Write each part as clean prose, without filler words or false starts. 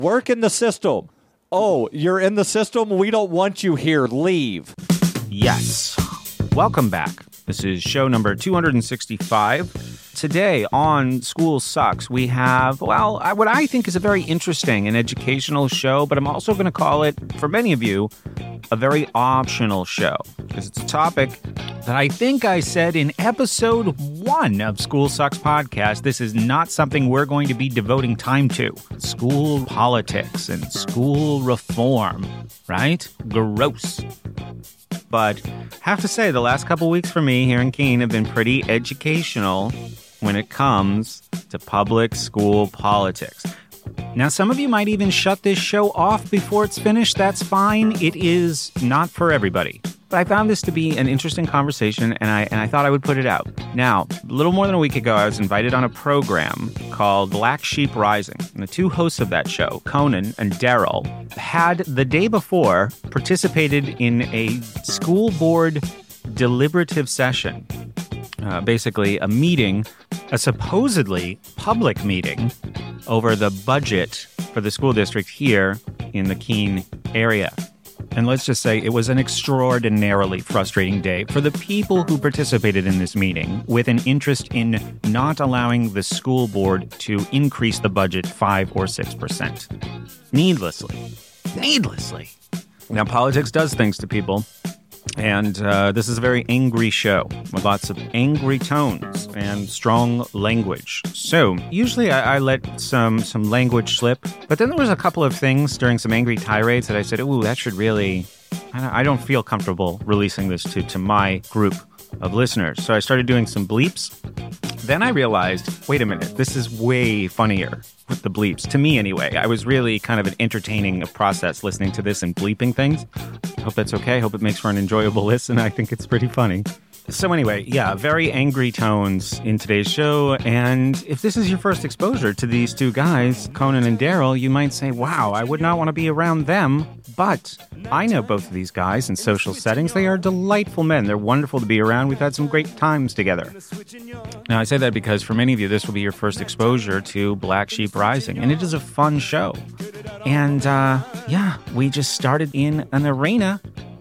Work in the system. Oh, you're in the system? We don't want you here. Leave. Yes. Welcome back. This is show number 265. Today on School Sucks, we have, what I think is a very interesting and educational show, but I'm also going to call it, for many of you, a very optional show, because it's a topic that I think I said in episode 1 of School Sucks podcast. This is not something we're going to be devoting time to. School politics and school reform, right? Gross. But have to say, the last couple weeks for me here in Keene have been pretty educational when it comes to public school politics. Now, some of you might even shut this show off before it's finished. That's fine. It is not for everybody. But I found this to be an interesting conversation, and I thought I would put it out. Now, a little more than a week ago, I was invited on a program called Black Sheep Rising. And the two hosts of that show, Conan and Daryl, had the day before participated in a school board deliberative session. Basically, a meeting, a supposedly public meeting over the budget for the school district here in the Keene area. And let's just say it was an extraordinarily frustrating day for the people who participated in this meeting with an interest in not allowing the school board to increase the budget 5 or 6%. Needlessly. Now, politics does things to people. And this is a very angry show with lots of angry tones and strong language. So usually I let some language slip, but then there was a couple of things during some angry tirades that I said, ooh, that should really, I don't feel comfortable releasing this to my group of listeners. So I started doing some bleeps. Then I realized, wait a minute, this is way funnier with the bleeps. To me, anyway. I was really kind of an entertaining process listening to this and bleeping things. Hope that's okay. Hope it makes for an enjoyable listen. I think it's pretty funny. So anyway, yeah, very angry tones in today's show. And if this is your first exposure to these two guys, Conan and Daryl, you might say, wow, I would not want to be around them. But I know both of these guys in social settings. They are delightful men. They're wonderful to be around. We've had some great times together. Now, I say that because for many of you, this will be your first exposure to Black Sheep Rising. And it is a fun show. And, we just started in an arena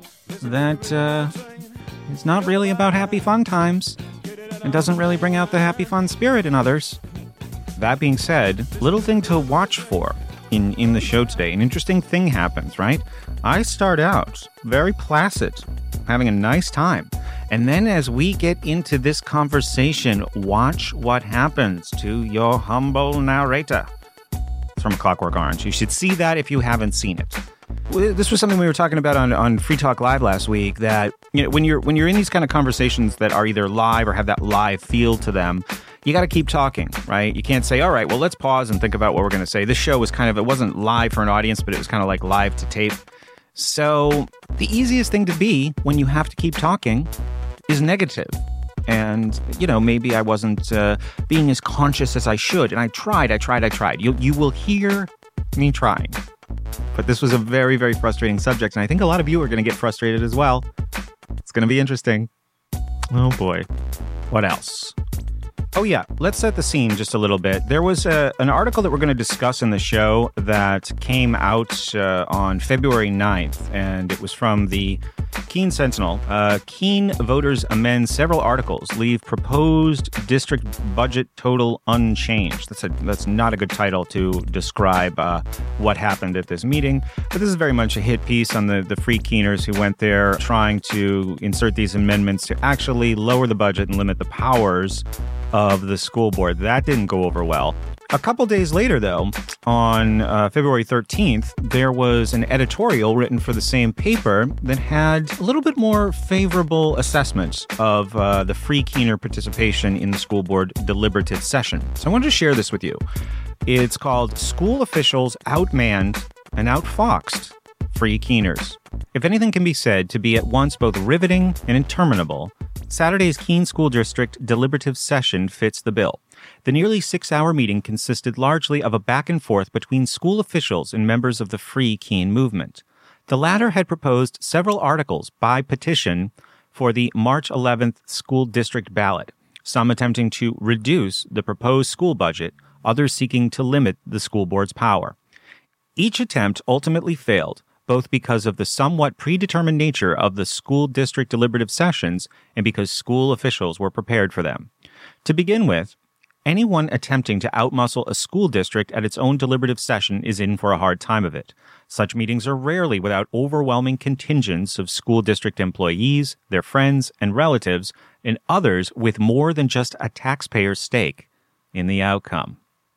that it's not really about happy fun times. It doesn't really bring out the happy fun spirit in others. That being said, little thing to watch for in the show today. An interesting thing happens, right? I start out very placid, having a nice time. And then as we get into this conversation, watch what happens to your humble narrator. It's from Clockwork Orange. You should see that if you haven't seen it. This was something we were talking about on Free Talk Live last week, that when you're in these kind of conversations that are either live or have that live feel to them, you got to keep talking, right? You can't say, all right, well, let's pause and think about what we're going to say. This show was it wasn't live for an audience, but it was kind of like live to tape. So the easiest thing to be when you have to keep talking is negative. And, maybe I wasn't being as conscious as I should. And I tried. You will hear me trying. But this was a very, very frustrating subject, and I think a lot of you are going to get frustrated as well. It's going to be interesting. Oh, boy. What else? Oh, yeah. Let's set the scene just a little bit. There was an article that we're going to discuss in the show that came out on February 9th, and it was from the Keene Sentinel. Keene voters amend several articles, leave proposed district budget total unchanged. That's not a good title to describe what happened at this meeting, but this is very much a hit piece on the Free Keeners who went there trying to insert these amendments to actually lower the budget and limit the powers of the school board. That didn't go over well. A couple days later, though, on February 13th, there was an editorial written for the same paper that had a little bit more favorable assessments of the Free Keener participation in the school board deliberative session. So I wanted to share this with you. It's called School Officials Outmanned and Outfoxed Free Keeners. If anything can be said to be at once both riveting and interminable, Saturday's Keene School District deliberative session fits the bill. The nearly 6-hour meeting consisted largely of a back and forth between school officials and members of the Free Keene movement. The latter had proposed several articles by petition for the March 11th school district ballot, some attempting to reduce the proposed school budget, others seeking to limit the school board's power. Each attempt ultimately failed, both because of the somewhat predetermined nature of the school district deliberative sessions and because school officials were prepared for them. To begin with, anyone attempting to outmuscle a school district at its own deliberative session is in for a hard time of it. Such meetings are rarely without overwhelming contingents of school district employees, their friends and relatives, and others with more than just a taxpayer's stake in the outcome.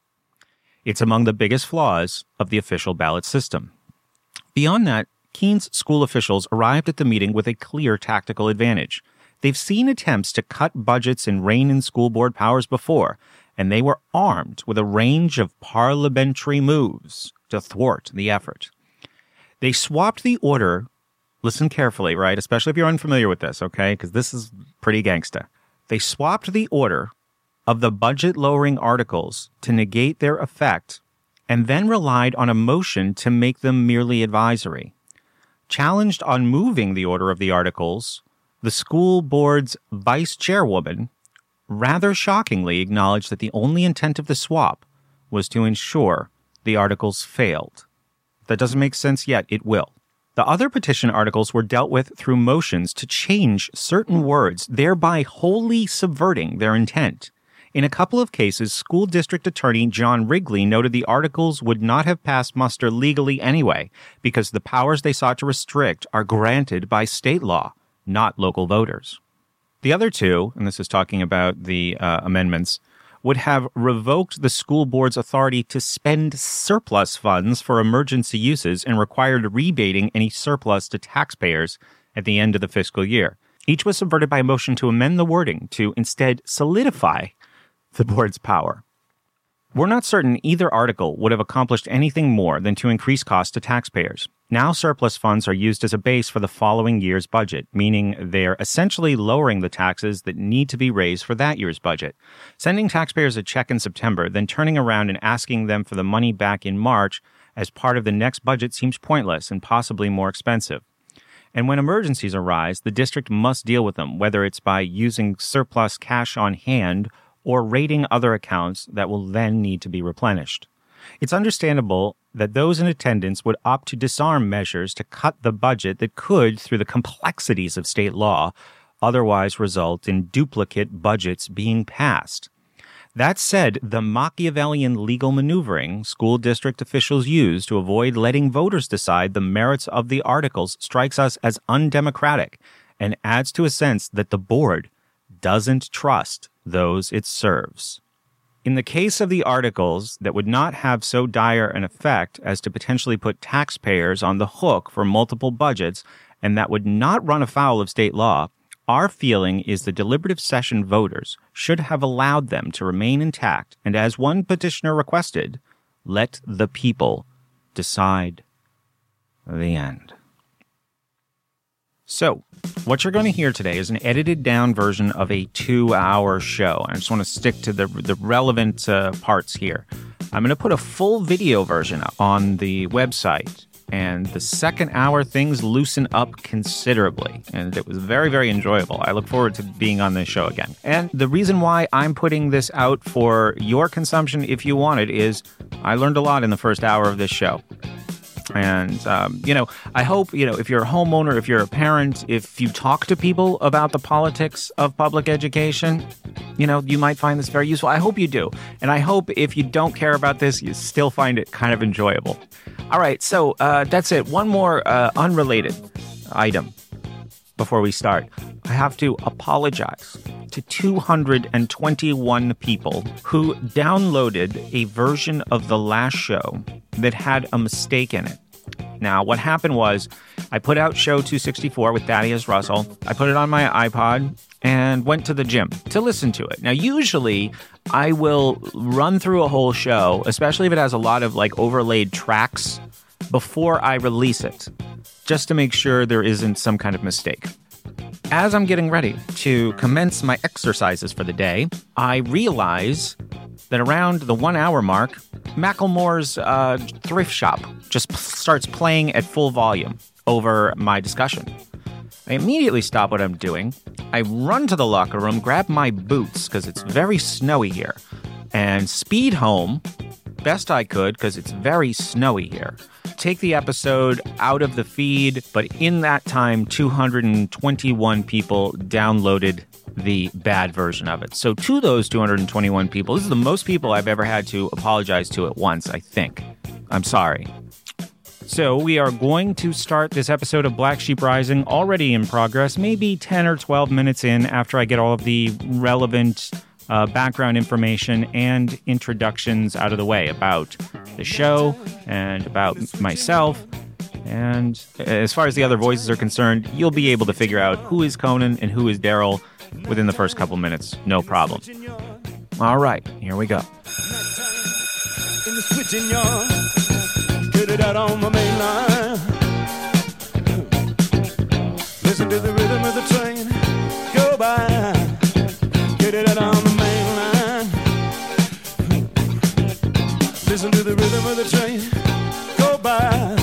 It's among the biggest flaws of the official ballot system. Beyond that, Keene's school officials arrived at the meeting with a clear tactical advantage. They've seen attempts to cut budgets and rein in school board powers before, and they were armed with a range of parliamentary moves to thwart the effort. They swapped the order, listen carefully, right? Especially if you're unfamiliar with this, okay? Because this is pretty gangsta. They swapped the order of the budget-lowering articles to negate their effect and then relied on a motion to make them merely advisory. Challenged on moving the order of the articles, the school board's vice chairwoman rather shockingly acknowledged that the only intent of the swap was to ensure the articles failed. If that doesn't make sense yet, it will. The other petition articles were dealt with through motions to change certain words, thereby wholly subverting their intent. In a couple of cases, school district attorney John Wrigley noted the articles would not have passed muster legally anyway, because the powers they sought to restrict are granted by state law, not local voters. The other two, and this is talking about the amendments, would have revoked the school board's authority to spend surplus funds for emergency uses and required rebating any surplus to taxpayers at the end of the fiscal year. Each was subverted by a motion to amend the wording to instead solidify the board's power. We're not certain either article would have accomplished anything more than to increase costs to taxpayers. Now surplus funds are used as a base for the following year's budget, meaning they're essentially lowering the taxes that need to be raised for that year's budget. Sending taxpayers a check in September, then turning around and asking them for the money back in March as part of the next budget seems pointless and possibly more expensive. And when emergencies arise, the district must deal with them, whether it's by using surplus cash on hand or raiding other accounts that will then need to be replenished. It's understandable that those in attendance would opt to disarm measures to cut the budget that could, through the complexities of state law, otherwise result in duplicate budgets being passed. That said, the Machiavellian legal maneuvering school district officials use to avoid letting voters decide the merits of the articles strikes us as undemocratic and adds to a sense that the board doesn't trust those it serves. In the case of the articles that would not have so dire an effect as to potentially put taxpayers on the hook for multiple budgets and that would not run afoul of state law, our feeling is the deliberative session voters should have allowed them to remain intact and, as one petitioner requested, let the people decide. The end. So, what you're going to hear today is an edited down version of a 2-hour show. I just want to stick to the relevant parts here. I'm going to put a full video version on the website, and the second hour things loosen up considerably, and it was very, very enjoyable. I look forward to being on this show again. And the reason why I'm putting this out for your consumption, if you want it, is I learned a lot in the first hour of this show. And, I hope, if you're a homeowner, if you're a parent, if you talk to people about the politics of public education, you might find this very useful. I hope you do. And I hope if you don't care about this, you still find it kind of enjoyable. All right. So that's it. One more unrelated item before we start. I have to apologize to 221 people who downloaded a version of the last show that had a mistake in it. Now, what happened was I put out show 264 with Thaddeus Russell. I put it on my iPod and went to the gym to listen to it. Now, usually I will run through a whole show, especially if it has a lot of overlaid tracks, before I release it, just to make sure there isn't some kind of mistake. As I'm getting ready to commence my exercises for the day, I realize that around the 1 hour mark, Macklemore's thrift shop just starts playing at full volume over my discussion. I immediately stop what I'm doing. I run to the locker room, grab my boots, because it's very snowy here, and speed home best I could, because it's very snowy here, take the episode out of the feed, but in that time, 221 people downloaded the bad version of it. So to those 221 people, this is the most people I've ever had to apologize to at once, I think. I'm sorry. So we are going to start this episode of Black Sheep Rising already in progress, maybe 10 or 12 minutes in after I get all of the relevant background information and introductions out of the way about the show and about myself. And as far as the other voices are concerned, you'll be able to figure out who is Conan and who is Daryl within the first couple minutes. No problem. All right, here we go. In the switching yard, get it out on my main line. Listen to the rhythm of the train go by. Get it out on the main line. Listen to the rhythm of the train go by.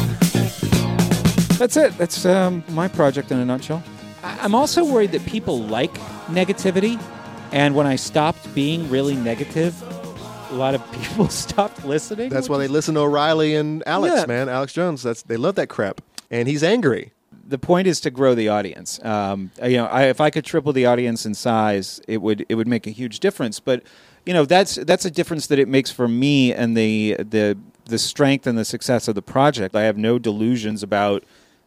That's it. That's my project in a nutshell. I'm also worried that people like negativity, and when I stopped being really negative, a lot of people stopped listening. That's why they listen to O'Reilly and Alex, Yeah. man. Alex Jones. They love that crap. And he's angry. The point is to grow the audience. If I could triple the audience in size, it would make a huge difference. But that's a difference that it makes for me and the strength and the success of the project. I have no delusions about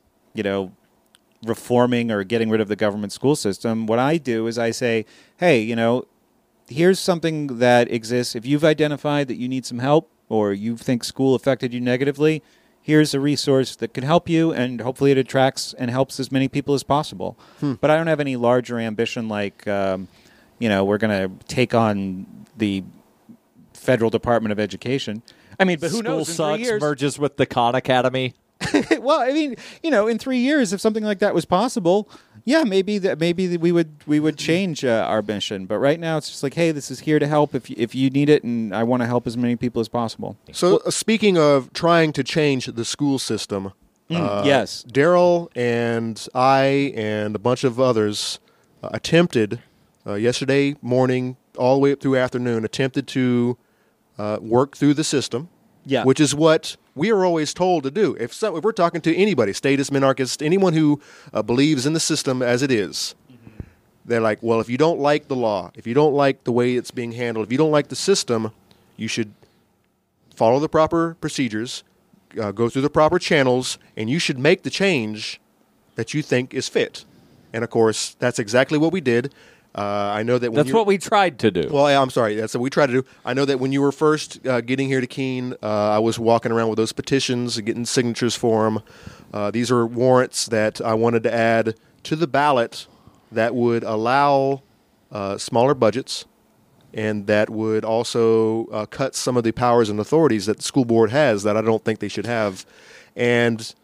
reforming or getting rid of the government school system. What I do is I say, hey, here's something that exists. If you've identified that you need some help or you think school affected you negatively, here's a resource that can help you, and hopefully it attracts and helps as many people as possible. But I don't have any larger ambition like, we're going to take on the Federal Department of Education. I mean, but who knows? In 3 School years, Sucks merges with the Khan Academy. well, I mean, in 3 years, if something like that was possible, yeah, maybe we would change our mission. But right now, it's just like, hey, this is here to help if you need it, and I want to help as many people as possible. So speaking of trying to change the school system, yes, Daryl and I and a bunch of others attempted yesterday morning all the way up through afternoon, attempted to work through the system. Yeah. Which is what we are always told to do. If we're talking to anybody, statist, minarchist, anyone who believes in the system as it is, they're like, well, if you don't like the law, if you don't like the way it's being handled, if you don't like the system, you should follow the proper procedures, go through the proper channels, and you should make the change that you think is fit. And, of course, that's exactly what we did. I know that when That's what we tried to do. Well, yeah, I'm sorry. That's what we tried to do. I know that when you were first getting here to Keene, I was walking around with those petitions and getting signatures for them. These are warrants that I wanted to add to the ballot that would allow smaller budgets and that would also cut some of the powers and authorities that the school board has that I don't think they should have. And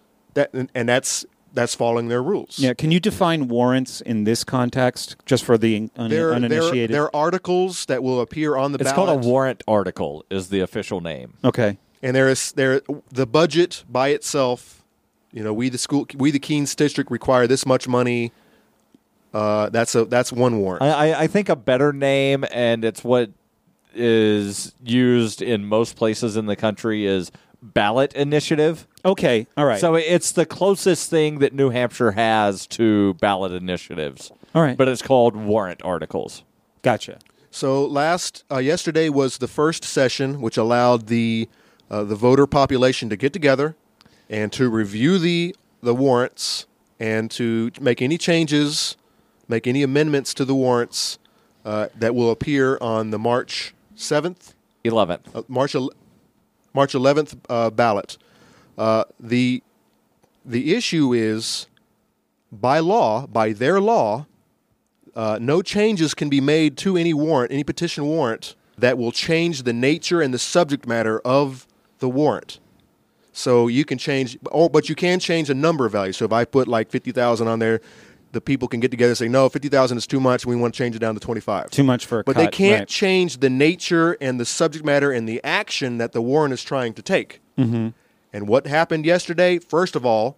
that's following their rules. Yeah, can you define warrants in this context, just for the uninitiated? They're articles that will appear on the it's ballot. called a warrant article is the official name. Okay. And the budget by itself. We the Keene district require this much money. That's one warrant. I think a better name, and it's what is used in most places in the country, is ballot initiative. Okay, all right. So it's the closest thing that New Hampshire has to ballot initiatives. All right. But it's called warrant articles. Gotcha. So yesterday was the first session, which allowed the voter population to get together and to review the warrants and to make any changes, make any amendments to the warrants that will appear on the March 7th, 11th. March 11th ballot. The issue is, by their law, no changes can be made to any petition warrant that will change the nature and the subject matter of the warrant. So you can change, but you can change a number of values. So if I put like 50,000 on there, the people can get together and say, no, 50,000 is too much. We want to change it down to 25. Too much for a But cut. they can't right. change the nature and the subject matter and the action that the warrant is trying to take. Mm-hmm. And what happened yesterday, first of all,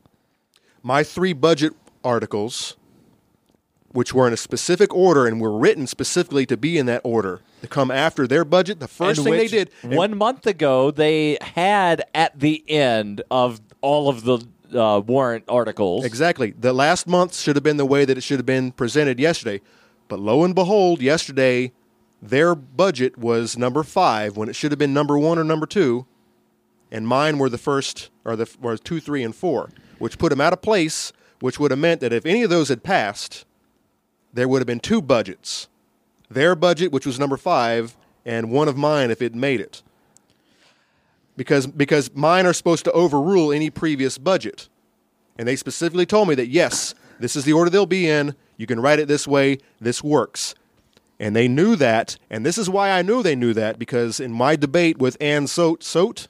my 3 budget articles, which were in a specific order and were written specifically to be in that order, to come after their budget, the first And thing they which did 1 month ago, they had at the end of all of the warrant articles. Exactly. The last month should have been the way that it should have been presented yesterday. But lo and behold, yesterday, their budget was number 5 when it should have been number 1 or number 2. And mine were the first, or were 2, 3, and 4, which put them out of place, which would have meant that if any of those had passed, there would have been 2 budgets. Their budget, which was number 5, and one of mine if it made it. Because mine are supposed to overrule any previous budget. And they specifically told me that, yes, this is the order they'll be in. You can write it this way. This works. And they knew that. And this is why I knew they knew that, because in my debate with Ann Zott,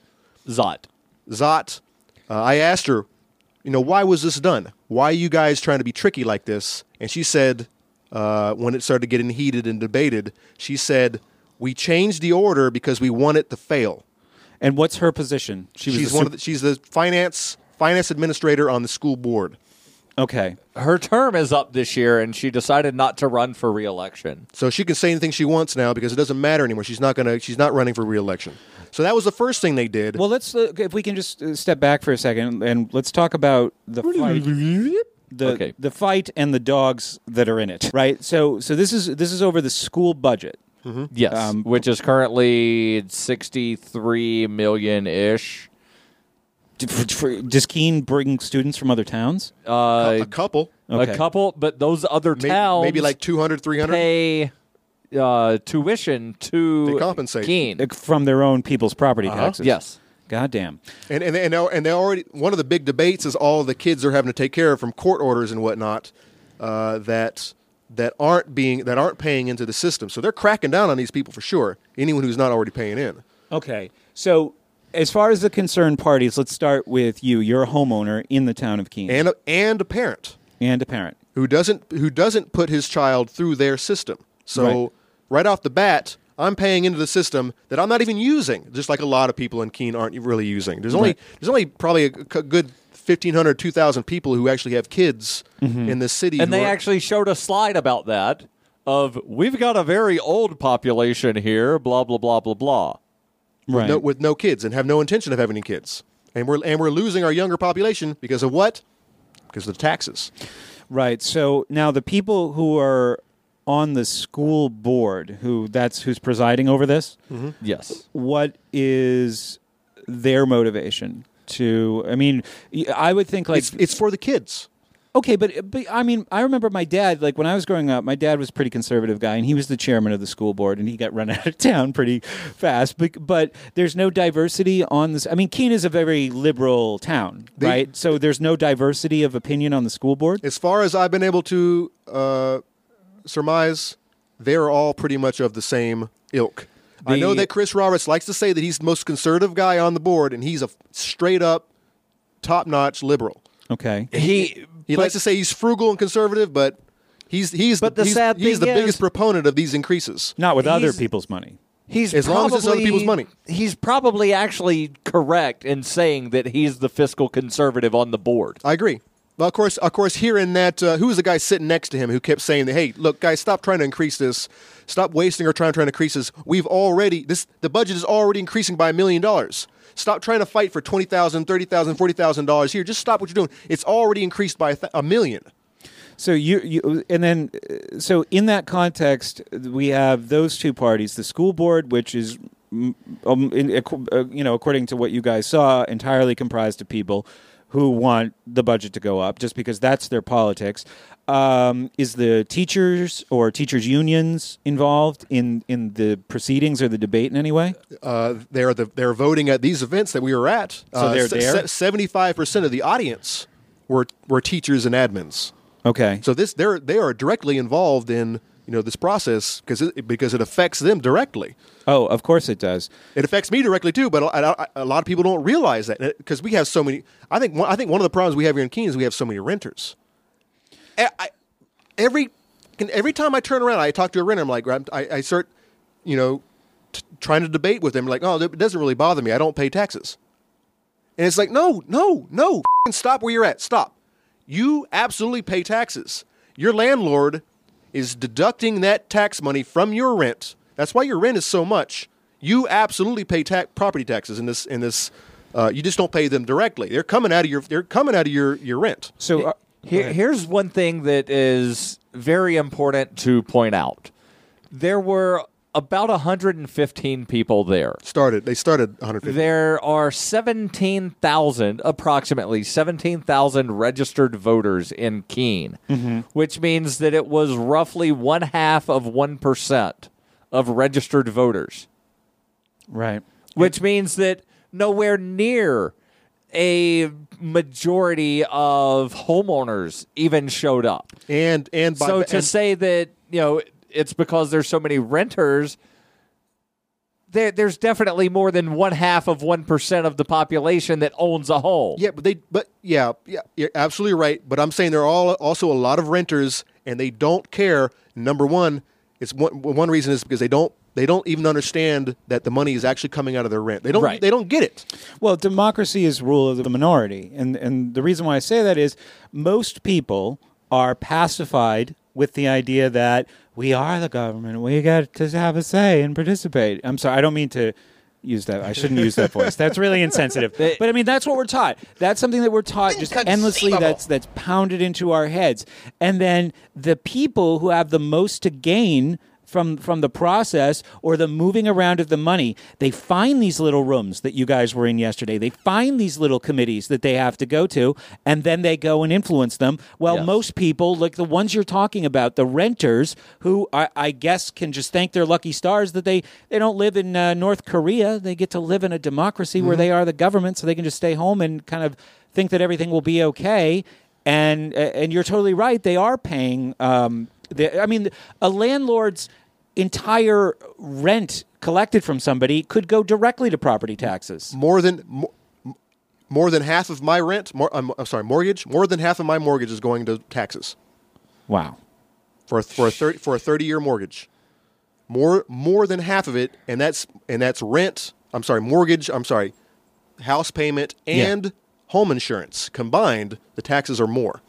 I asked her, why was this done? Why are you guys trying to be tricky like this? And she said, when it started getting heated and debated, she said, we changed the order because we want it to fail. And what's her position? She's the finance administrator on the school board. Okay. Her term is up this year, and she decided not to run for re-election. So she can say anything she wants now because it doesn't matter anymore. She's not running for re-election. So that was the first thing they did. Well, if we can just step back for a second and let's talk about the fight. The fight and the dogs that are in it, right? So this is over the school budget. Mm-hmm. Yes, which is currently $63 million-ish. Does Keene bring students from other towns? A couple. Okay. A couple, but those other towns maybe like 200, 300 pay tuition to They compensate. Keene. From their own people's property taxes. Yes. Goddamn. And they already, one of the big debates is all the kids they're having to take care of from court orders and whatnot that aren't paying into the system. So they're cracking down on these people for sure. Anyone who's not already paying in. Okay. So as far as the concerned parties, let's start with you. You're a homeowner in the town of Keene. And a parent. And a parent. Who doesn't put his child through their system. So right off the bat, I'm paying into the system that I'm not even using, just like a lot of people in Keene aren't really using. There's only probably a good 1,500, 2,000 people who actually have kids in this city. And they actually showed a slide about that of, we've got a very old population here, blah, blah, blah, blah, blah. Right. With no kids and have no intention of having any kids. And we're losing our younger population because of what? Because of the taxes. Right. So now the people who are on the school board, who's presiding over this, Yes. what is their motivation to? I mean, I would think like It's for the kids. okay, but I mean, I remember my dad. Like when I was growing up, my dad was a pretty conservative guy, and he was the chairman of the school board, and he got run out of town pretty fast. But there's no diversity on this. I mean, Keene is a very liberal town, right? So there's no diversity of opinion on the school board. As far as I've been able to surmise, they're all pretty much of the same ilk. I know that Chris Roberts likes to say that he's the most conservative guy on the board, and he's a straight-up, top-notch liberal. Okay. He likes to say he's frugal and conservative, but he's the biggest proponent of these increases. Not with other people's money. As long as it's other people's money. He's probably actually correct in saying that he's the fiscal conservative on the board. I agree. Well, of course, here in that, who was the guy sitting next to him who kept saying that, hey, look, guys, stop trying to increase this. Stop wasting our time trying to increase this. The budget is already increasing by $1 million. Stop trying to fight for $20,000, $30,000, $40,000 here. Just stop what you're doing. It's already increased by $1 million. So so in that context, we have those two parties: the school board, which is, according to what you guys saw, entirely comprised of people who want the budget to go up, just because that's their politics. Is the teachers or teachers unions involved in the proceedings or the debate in any way? They're voting at these events that we were at. So they're there? 75% of the audience were teachers and admins. Okay. So they are directly involved in this process because it affects them directly. Oh, of course it does. It affects me directly too, but a lot of people don't realize that because we have so many. I think one of the problems we have here in Keene is we have so many renters. Every time I turn around, I talk to a renter. I'm like, I start, trying to debate with them. Like, oh, it doesn't really bother me. I don't pay taxes. And it's like, no, stop where you're at. Stop. You absolutely pay taxes. Your landlord is deducting that tax money from your rent. That's why your rent is so much. You absolutely pay property taxes in this. You just don't pay them directly. They're coming out of your rent. So Here's one thing that is very important to point out. There were about 115 people there. They started 150. There are approximately 17,000 registered voters in Keene, which means that it was roughly 0.5% of registered voters. right. Which means that nowhere near a majority of homeowners even showed up. And Say that, it's because there's so many renters, there's definitely more than 0.5% of the population that owns a home. Yeah, you're absolutely right. But I'm saying there are also a lot of renters, and they don't care. Number one, it's one reason is because they don't even understand that the money is actually coming out of their rent. They don't get it. Well, democracy is rule of the minority. And the reason why I say that is most people are pacified with the idea that we are the government. We got to have a say and participate. I'm sorry, I don't mean to use that. I shouldn't use that voice. That's really insensitive. But I mean, that's what we're taught. That's something that we're taught just endlessly. That's pounded into our heads. And then the people who have the most to gain from the process or the moving around of the money, they find these little rooms that you guys were in yesterday. They find these little committees that they have to go to, and then they go and influence them. Well, Yes. most people, like the ones you're talking about, the renters, who I guess can just thank their lucky stars that they don't live in North Korea. They get to live in a democracy where they are the government, so they can just stay home and kind of think that everything will be okay. And you're totally right. They are paying. A landlord's entire rent collected from somebody could go directly to property taxes. More than half of my rent. Mortgage. More than half of my mortgage is going to taxes. Wow. For a 30-year mortgage. More than half of it, and that's rent. Mortgage. House payment and home insurance combined. The taxes are more.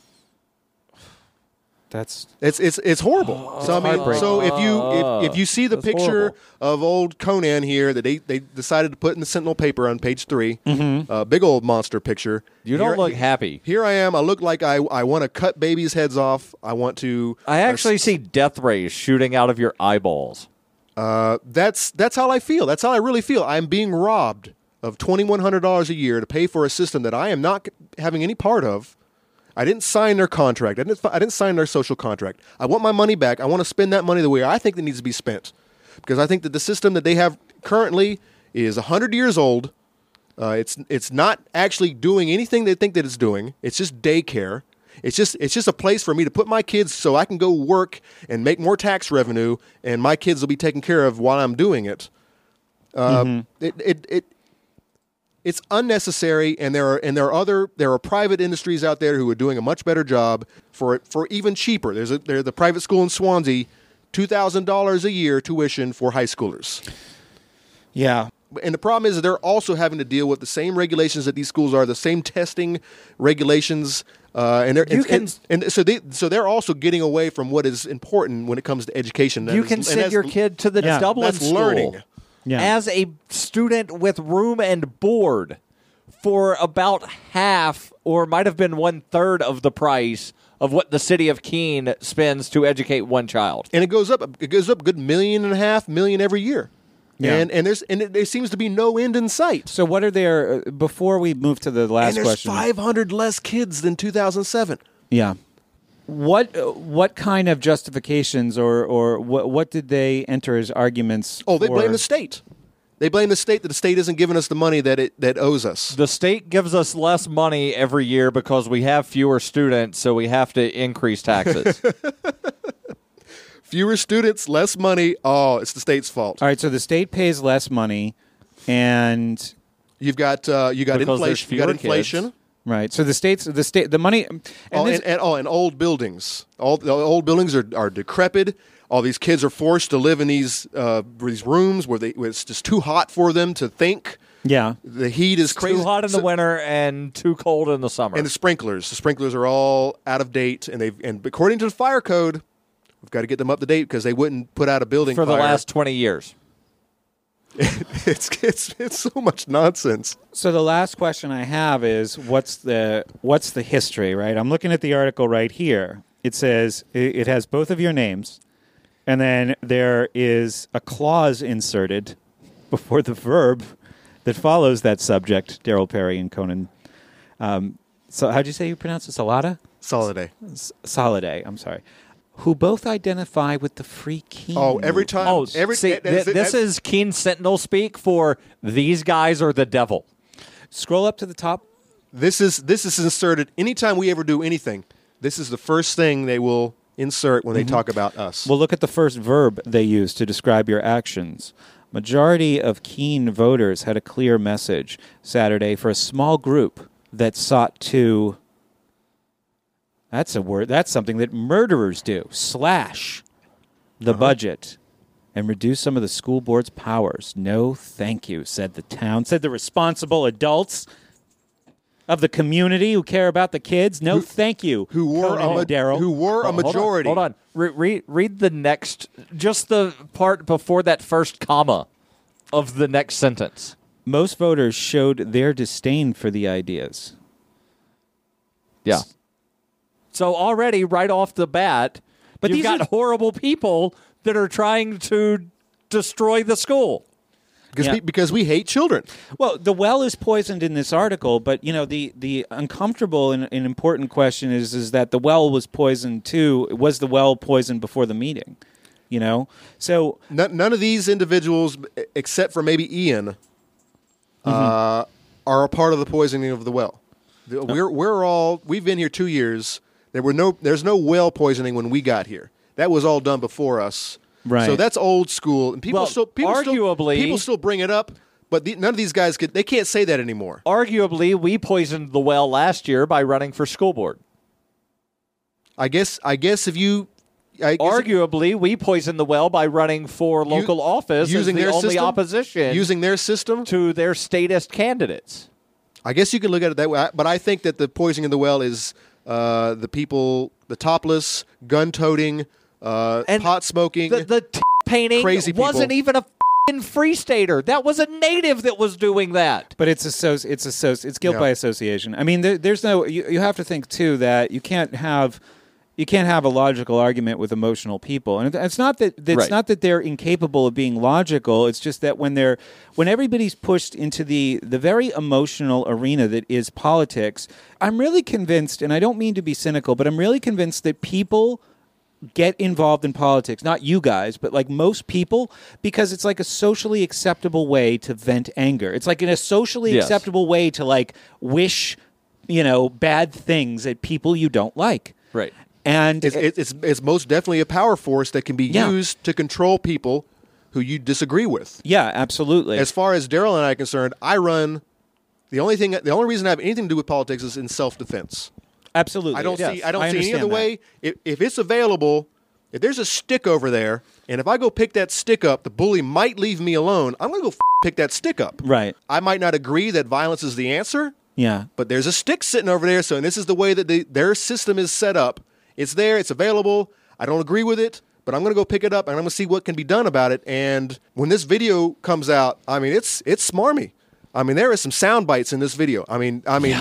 It's horrible. So if you see the picture horrible. of old Conan here that they decided to put in the Sentinel paper on page 3, big old monster picture. You don't look happy. Here I am. I look like I want to cut babies' heads off. I want to. I actually see death rays shooting out of your eyeballs. That's how I feel. That's how I really feel. I'm being robbed of $2,100 a year to pay for a system that I am not having any part of. I didn't sign their contract. I didn't sign their social contract. I want my money back. I want to spend that money the way I think it needs to be spent. Because I think that the system that they have currently is 100 years old. It's not actually doing anything they think that it's doing. It's just daycare. It's just a place for me to put my kids so I can go work and make more tax revenue, and my kids will be taken care of while I'm doing it. It's unnecessary, and there are private industries out there who are doing a much better job for even cheaper. There's the private school in Swansea, $2,000 a year tuition for high schoolers. Yeah. And the problem is that they're also having to deal with the same regulations that these schools are, the same testing regulations, so they're also getting away from what is important when it comes to education. You can send your kid to the Dublin that's school. learning. Yeah. As a student with room and board for about half or might have been 1/3 of the price of what the city of Keene spends to educate one child. And it goes up a good $1.5 million every year. Yeah. And there seems to be no end in sight. So what are there, before we move to the last And there's question. 500 less kids than 2007. Yeah. What kind of justifications or what did they enter as arguments? Oh, they for? blame the state. They blame the state that the state isn't giving us the money that owes us. The state gives us less money every year because we have fewer students, so we have to increase taxes. Fewer students, less money. Oh, it's the state's fault. All right, so the state pays less money, and You've got Because there's inflation. You got fewer inflation. kids. right. So the money. And old buildings. All the old buildings are decrepit. All these kids are forced to live in these rooms where it's just too hot for them to think. Yeah. The heat is crazy. Too hot in the winter and too cold in the summer. And the sprinklers are all out of date, and according to the fire code, We've got to get them up to date because they wouldn't put out a building For the fire. last 20 years. It's so much nonsense. So the last question I have is, what's the history, right? I'm looking at the article right here. It says it has both of your names, and then there is a clause inserted before the verb that follows that subject, Daryl Perry and Conan. So how'd you say you pronounce it? Salada? Soliday. Soliday, I'm sorry. Who both identify with the Free Keene. Oh, every time. Oh, every this is Keene Sentinel speak for these guys are the devil. Scroll up to the top. This is inserted anytime we ever do anything. This is the first thing they will insert when they talk about us. Well, look at the first verb they use to describe your actions. Majority of Keene voters had a clear message Saturday for a small group that sought to... That's a word. That's something that murderers do. Slash the budget and reduce some of the school board's powers. No, thank you, said the town. Said the responsible adults of the community who care about the kids. No, thank you. who were Daryl. who were a majority. Hold on. Read the next, just the part before that first comma of the next sentence. Most voters showed their disdain for the ideas. Yeah. So already, right off the bat, But you've these got are- horrible people that are trying to destroy the school. Because we hate children. Well, the well is poisoned in this article, but you know the uncomfortable and important question is that the well was poisoned too. Was the well poisoned before the meeting? You know, so None of these individuals, except for maybe Ian, are a part of the poisoning of the well. We've been here 2 years. There's no well poisoning when we got here. That was all done before us. Right. So that's old school, and people still bring it up. But none of these guys they can't say that anymore. Arguably, we poisoned the well last year by running for school board. I guess Arguably, we poisoned the well by running for local office using as the their only system? opposition using their system. to their statist candidates. I guess you can look at it that way, but I think that the poisoning of the well is the people, the topless, gun-toting, And pot smoking. The painting crazy people. wasn't even a f***ing free stater. That was a native that was doing that. but it's guilt Yeah. by association. I mean, there's no. You have to think too that you can't have a logical argument with emotional people, and it's not that Right. not that they're incapable of being logical. It's just that when everybody's pushed into the very emotional arena that is politics, I'm really convinced, and I don't mean to be cynical, but I'm really convinced that people get involved in politics, not you guys, but like most people, because it's like a socially acceptable way to vent anger. It's like in a socially Yes. acceptable way to like wish, bad things at people you don't like. Right. And It's most definitely a power force that can be Yeah. used to control people who you disagree with. yeah, absolutely. As far as Daryl and I are concerned, I run. The only reason I have anything to do with politics is in self-defense. Absolutely. I don't Yes, see any understand other that. way. If it's available, if there's a stick over there, and if I go pick that stick up, the bully might leave me alone. I'm going to go pick that stick up. Right. I might not agree that violence is the answer, Yeah. but there's a stick sitting over there. So, and this is the way that their system is set up. It's there. It's available. I don't agree with it, but I'm going to go pick it up and I'm going to see what can be done about it. And when this video comes out, I mean, it's smarmy. I mean, there is some sound bites in this video. I mean,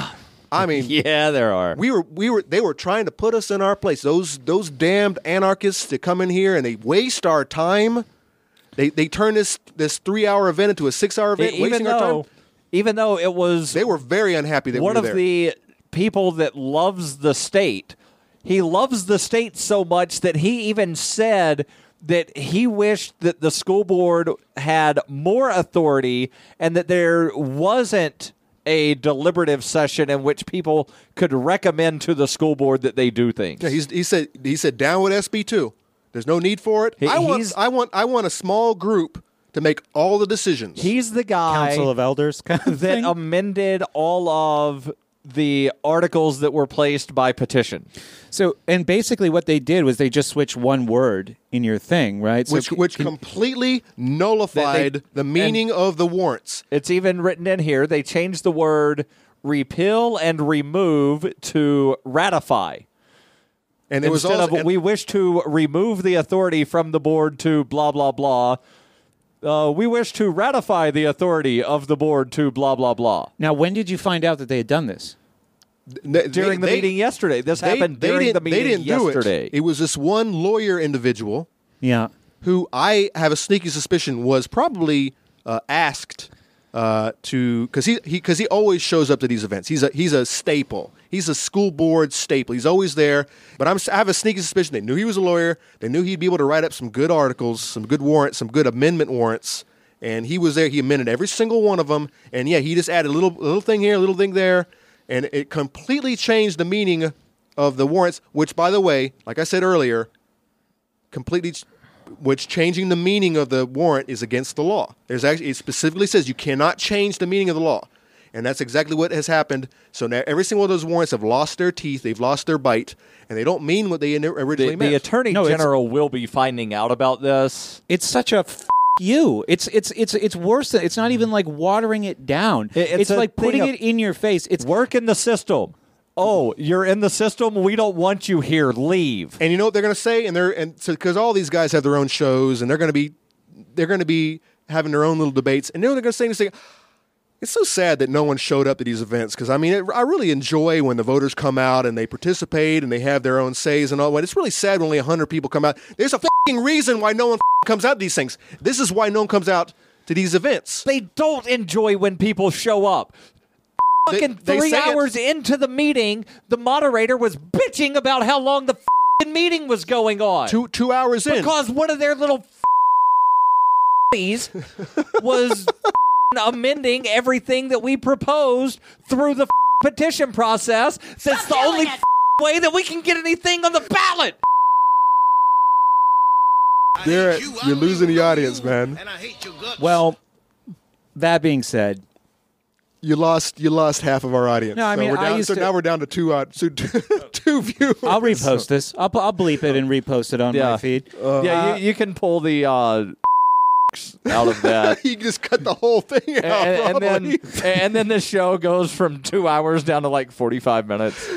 Yeah, there are. they were trying to put us in our place. Those damned anarchists that come in here and they waste our time. They turn this 3-hour event into a 6-hour event, wasting our time. Even though it was They were very unhappy that one we of were there. the people that loves the state. He loves the state so much that he even said that he wished that the school board had more authority and that there wasn't a deliberative session in which people could recommend to the school board that they do things. Yeah, he said down with SB2. There's no need for it. I want a small group to make all the decisions. He's the guy Council of Elders kind of that thing. amended all of the articles that were placed by petition. So, and basically what they did was they just switched one word in your thing, right? So which completely nullified the meaning of the warrants. It's even written in here. They changed the word repeal and remove to ratify. And it was Instead also, of we wish to remove the authority from the board to blah, blah, blah, we wish to ratify the authority of the board to blah, blah, blah. Now, when did you find out that they had done this? During the meeting yesterday. This happened during the meeting They didn't yesterday. do it. It was this one lawyer individual Yeah. who I have a sneaky suspicion was probably asked to, because he always shows up to these events. He's a staple. He's a school board staple. He's always there. But I have a sneaky suspicion they knew he was a lawyer. They knew he'd be able to write up some good articles, some good warrants, some good amendment warrants. And he was there. He amended every single one of them. And yeah, he just added a little thing here, a little thing there, and it completely changed the meaning of the warrants. Which, by the way, like I said earlier, which changing the meaning of the warrant is against the law. It specifically says you cannot change the meaning of the law. And that's exactly what has happened. So now every single one of those warrants have lost their teeth, they've lost their bite, and they don't mean what they originally meant. The Attorney General will be finding out about this. It's such a you. It's worse than, it's not even like watering it down. It's like putting it in your face. It's work in the system. Oh, you're in the system. We don't want you here. Leave. And you know what they're going to say? And so because all these guys have their own shows, and they're going to be having their own little debates. And you know what they're going to say? It's so sad that no one showed up to these events, because I mean, I really enjoy when the voters come out and they participate and they have their own says and all that. It's really sad when only 100 people come out. There's a reason why no one comes out to these things. This is why no one comes out to these events. They don't enjoy when people show up. Fucking 3 hours into the meeting, the moderator was bitching about how long the meeting was going on. 2 hours in. Because one of their little was amending everything that we proposed through the petition process. That's the only way that we can get anything on the ballot. You're losing the audience, man. Well, that being said, you lost half of our audience. No, I mean, now we're down to two viewers. I'll repost this. I'll bleep it and repost it on my feed. You can pull the out of that. You just cut the whole thing out, and then the show goes from 2 hours down to like 45 minutes.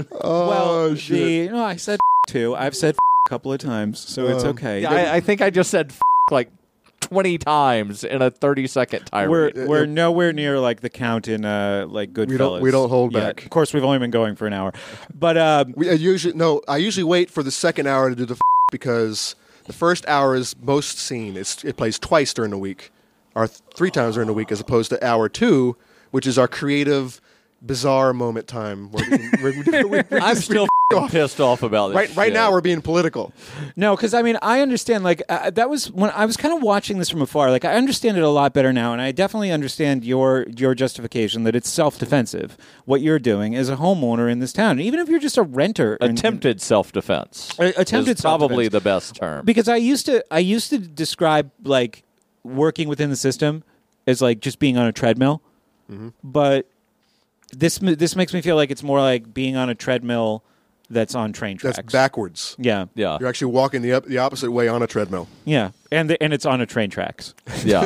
Shit. I said too. I've said a couple of times, so it's okay. Yeah, I think I just said like 20 times in a 30-second tirade. We're nowhere near like the count in like Goodfellas. We don't hold back. Of course, we've only been going for an hour, but I usually wait for the second hour to do the because the first hour is most seen. It plays twice during the week, or 3 times during the week, as opposed to hour 2, which is our creative, bizarre moment time. I'm still pissed off about this. Right now, we're being political. No, because I mean, I understand. Like that was when I was kind of watching this from afar. Like I understand it a lot better now, and I definitely understand your justification that it's self-defensive. What you're doing as a homeowner in this town, even if you're just a renter. Attempted self-defense. Attempted is probably self-defense. the best term. Because I used to describe like working within the system as like just being on a treadmill, but this makes me feel like it's more like being on a treadmill that's on train tracks. That's backwards. Yeah. You're actually walking the opposite way on a treadmill. Yeah, and it's on a train tracks. Yeah.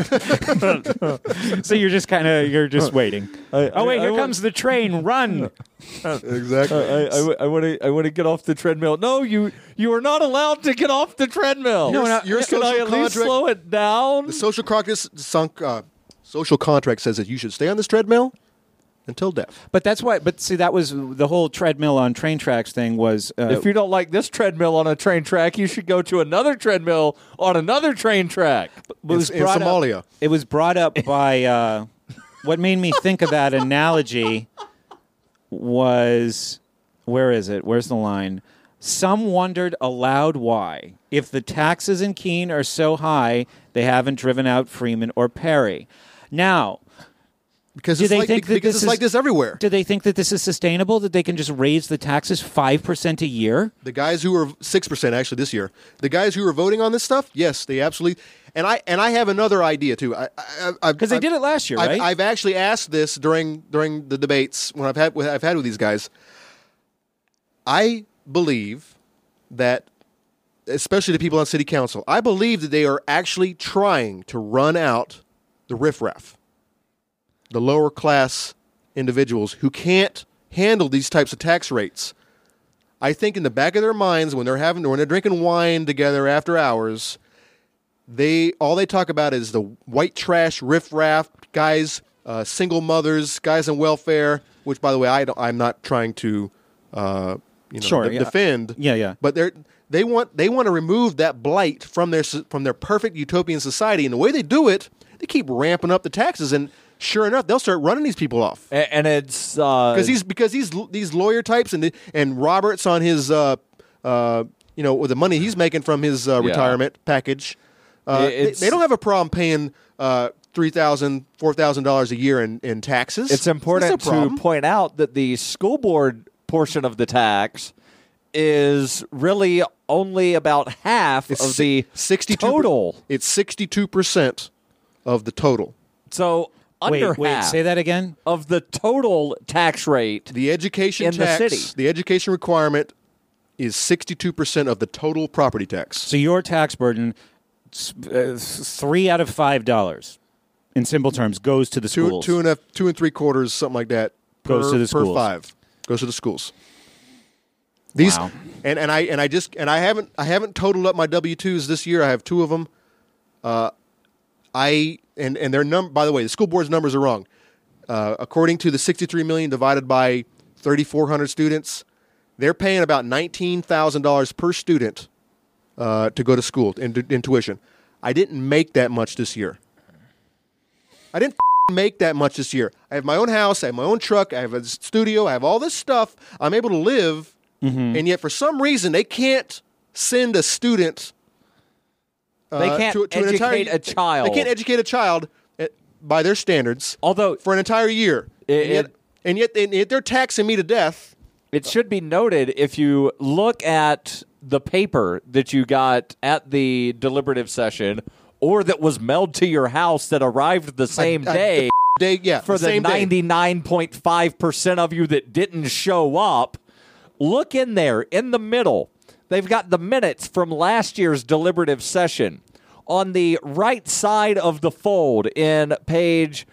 So you're just waiting. Here comes the train! Run! Exactly. I want to get off the treadmill. No, you are not allowed to get off the treadmill. Your Can I at least slow it down? The social contract says that you should stay on this treadmill until death. But that's why. But see, that was the whole treadmill on train tracks thing. Was if you don't like this treadmill on a train track, you should go to another treadmill on another train track. In Somalia. It was brought up by what made me think of that analogy was, where is it? Where's the line? Some wondered aloud why, if the taxes in Keene are so high, they haven't driven out Freeman or Perry. Now, because it's like this everywhere. Do they think that this is sustainable, that they can just raise the taxes 5% a year? The guys who are 6% actually this year, the guys who are voting on this stuff, yes, they absolutely. And I have another idea too. Because they did it last year, right? I've actually asked this during the debates when I've had with these guys. I believe that, especially the people on city council, I believe that they are actually trying to run out the riffraff, the lower class individuals who can't handle these types of tax rates. I think in the back of their minds when they're drinking wine together after hours, all they talk about is the white trash riffraff guys, single mothers, guys on welfare. Which, by the way, I'm not trying to defend. Yeah. But they want to remove that blight from their perfect utopian society, and the way they do it, they keep ramping up the taxes, and sure enough, they'll start running these people off. And it's because these lawyer types and Roberts on his with the money he's making from his retirement package, they don't have a problem paying $3,000, $4,000 a year in taxes. It's important no to point out that the school board portion of the tax is really only about half of the 62 total. It's 62% of the total. So under Wait, half say that again? of the total tax rate. The education in tax, the city. the education requirement is 62% of the total property tax. So your tax burden, $3 out of $5, in simple terms, goes to the schools. 2 and 3/4, something like that. Goes to the per schools. 5 goes to the schools. These Wow. and I haven't totaled up my W-2s this year. I have 2 of them. And their by the way, the school board's numbers are wrong. According to the 63 million divided by 3,400 students, they're paying about $19,000 per student to go to school in tuition. I didn't make that much this year. I didn't make that much this year. I have my own house, I have my own truck, I have a studio, I have all this stuff. I'm able to live, and yet for some reason they can't send a student. They can't educate a child. They can't educate a child by their standards. Although for an entire year, and yet they're taxing me to death. it should be noted, if you look at the paper that you got at the deliberative session, or that was mailed to your house that arrived the same day, the for the same day. 99.5% of you that didn't show up, look in there in the middle. They've got the minutes from last year's deliberative session. On the right side of the fold in page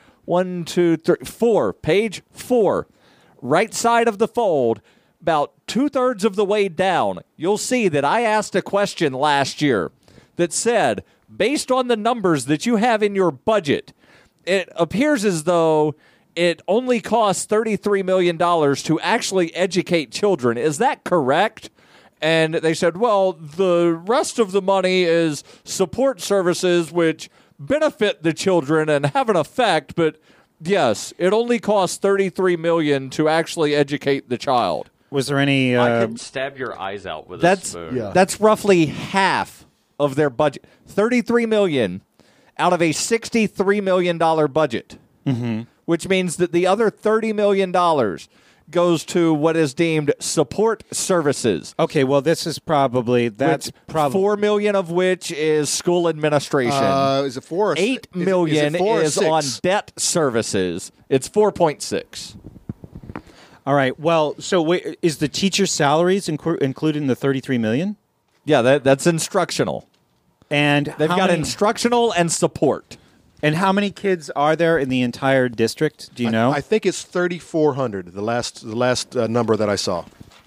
4, page 4, right side of the fold, about 2/3 of the way down, you'll see that I asked a question last year that said, based on the numbers that you have in your budget, it appears as though it only costs $33 million to actually educate children. Is that correct? And they said, well, the rest of the money is support services which benefit the children and have an effect, but yes, it only costs $33 million to actually educate the child. Was there any... I could stab your eyes out with a spoon. Yeah. That's roughly half of their budget. $33 million out of a $63 million budget, which means that the other $30 million goes to what is deemed support services. Okay, well, this is probably... That's probably... $4 million of which is school administration. Is it 4 or $8 million is on debt services. It's 4.6. All right, well, so wait, is the teacher salaries included in the $33 million? Yeah, that's instructional. And They've got many, instructional and support. And how many kids are there in the entire district? Do you know? I think it's 3,400. The last number that I saw.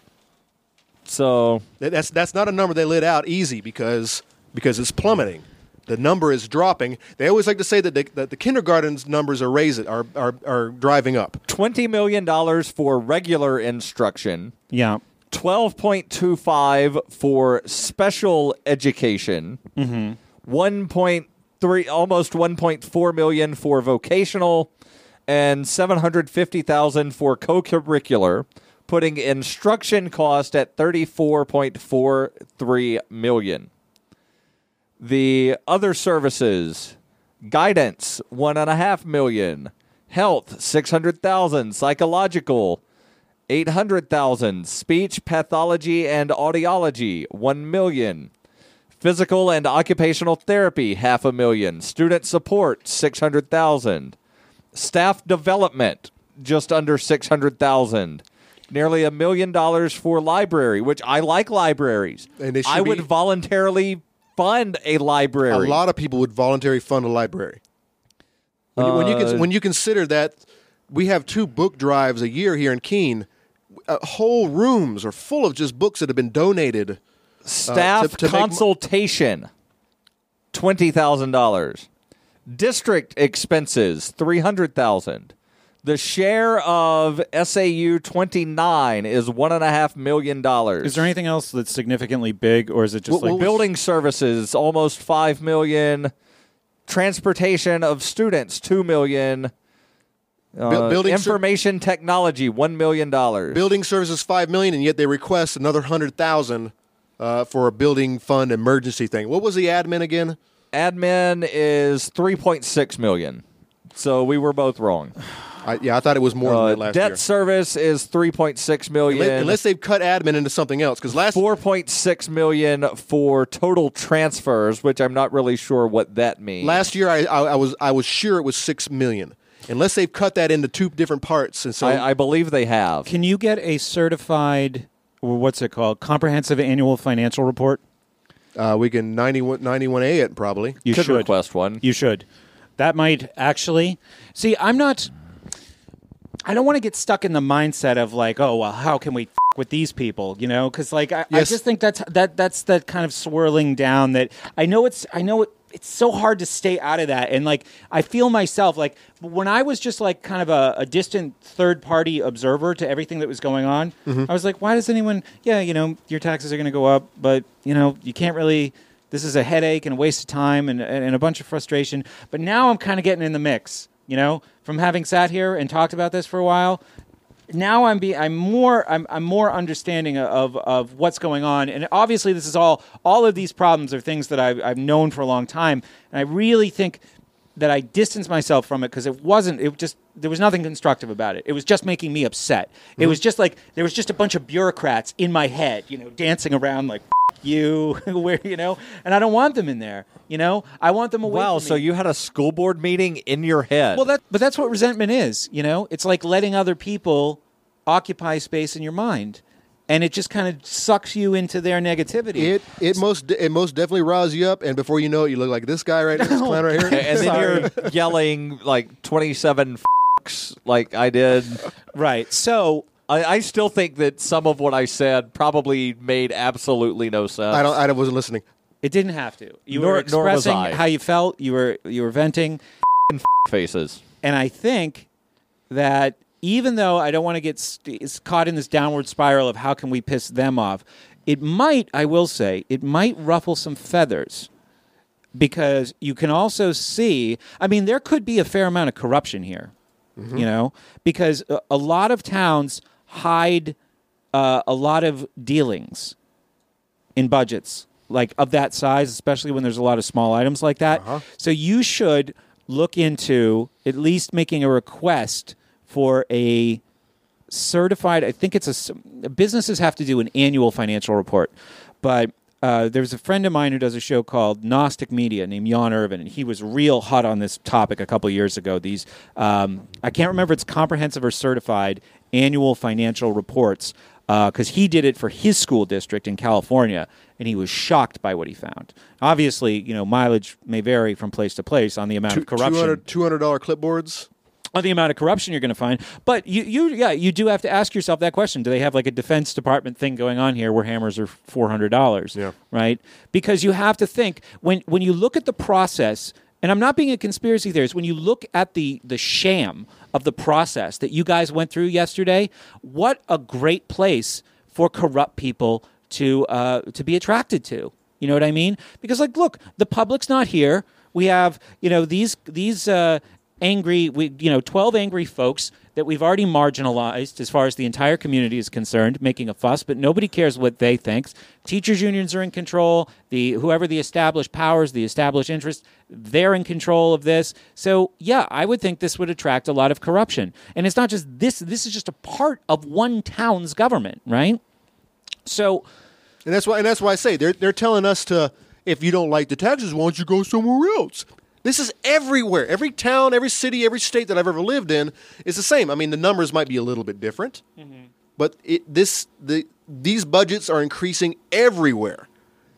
So That's not a number they let out easy because it's plummeting. The number is dropping. They always like to say that the kindergarten's numbers are driving up. $20 million for regular instruction. Yeah. 12.25 for special education. 1.3, almost 1.4 million for vocational, and 750,000 for co-curricular, putting instruction cost at 34.43 million. The other services, guidance, 1.5 million, health, 600,000, psychological, 800,000, speech, pathology, and audiology, 1 million, physical and occupational therapy, 500,000, student support, 600,000, staff development, just under 600,000. Nearly $1 million for library, which I like libraries. And I would voluntarily fund a library. A lot of people would voluntarily fund a library. When you consider that we have 2 book drives a year here in Keene, whole rooms are full of just books that have been donated. Staff to make consultation, $20,000. District expenses, $300,000. The share of SAU 29 is $1.5 million. Is there anything else that's significantly big, or is it just like building services, almost $5 million. Transportation of students, $2 million. Information technology, $1 million. Building services, $5 million, and yet they request another $100,000 for a building fund emergency thing. What was the admin again? Admin is $3.6 million. So we were both wrong. I thought it was more than that last year. Debt service is $3.6 million. Unless they've cut admin into something else. Because $4.6 million for total transfers, which I'm not really sure what that means. Last year, I was sure it was $6 million. Unless they've cut that into two different parts. And so I believe they have. Can you get a certified, or what's it called, comprehensive annual financial report? We can 91A it probably. You Could should request one. You should. That might actually. See, I don't want to get stuck in the mindset of like, oh, well, how can we f*** with these people, you know? Because like I just think that's that kind of swirling down that I know it's so hard to stay out of that. And like I feel myself like when I was just like kind of a distant third party observer to everything that was going on, I was like, why does anyone? Yeah, you know, your taxes are going to go up, but you know, you can't really. This is a headache and a waste of time and a bunch of frustration. But now I'm kind of getting in the mix. You know, from having sat here and talked about this for a while, now I'm more understanding of what's going on. And obviously, this is all of these problems are things that I've known for a long time. And I really think that I distanced myself from it because there was nothing constructive about it. It was just making me upset. Mm-hmm. It was just like there was just a bunch of bureaucrats in my head, you know, dancing around like you, where you know, and I don't want them in there. You know, I want them away. Wow, from me. so you had a school board meeting in your head? Well, but that's what resentment is. You know, it's like letting other people occupy space in your mind, and it just kind of sucks you into their negativity. It most definitely riles you up, and before you know it, you look like this guy right now, this clown right here, and then you're yelling like 27 f***s like I did. Right. So. I still think that some of what I said probably made absolutely no sense. I wasn't listening. It didn't have to. You were expressing how you felt. You were venting. Faces. And I think that even though I don't want to get caught in this downward spiral of how can we piss them off, I will say, it might ruffle some feathers. Because you can also see, I mean, there could be a fair amount of corruption here. Mm-hmm. You know, because a lot of towns hide a lot of dealings in budgets like of that size, especially when there's a lot of small items like that. Uh-huh. So you should look into at least making a request for a certified. I think businesses have to do an annual financial report, but there's a friend of mine who does a show called Gnostic Media named Jan Irvin, and he was real hot on this topic a couple years ago. These I can't remember if it's comprehensive or certified annual financial reports because he did it for his school district in California, and he was shocked by what he found. Obviously, you know, mileage may vary from place to place on the amount of corruption. $200 clipboards? On the amount of corruption you're going to find. But you do have to ask yourself that question. Do they have like a Defense Department thing going on here where hammers are $400? Yeah. Right? Because you have to think, when you look at the process, and I'm not being a conspiracy theorist, when you look at the sham of the process that you guys went through yesterday, what a great place for corrupt people to be attracted to. You know what I mean? Because, like, look, the public's not here. We have, you know, these angry, 12 angry folks that we've already marginalized as far as the entire community is concerned, making a fuss, but nobody cares what they think. Teachers' unions are in control. Whoever the established powers, the established interests, they're in control of this. So, yeah, I would think this would attract a lot of corruption. And it's not just this. This is just a part of one town's government, right? So... And that's why I say they're telling us to, if you don't like the taxes, why don't you go somewhere else? This is everywhere. Every town, every city, every state that I've ever lived in is the same. I mean, the numbers might be a little bit different, but these budgets are increasing everywhere.